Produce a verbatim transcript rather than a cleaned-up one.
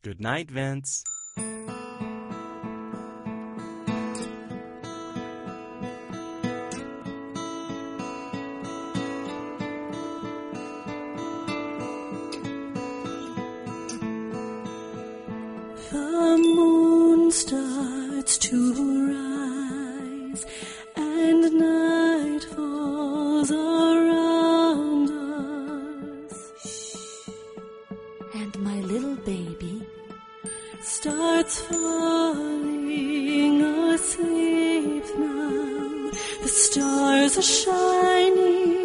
Good night, Vince. The moon starts to rise and night falls around us. And my little baby starts falling asleep now. The stars are shining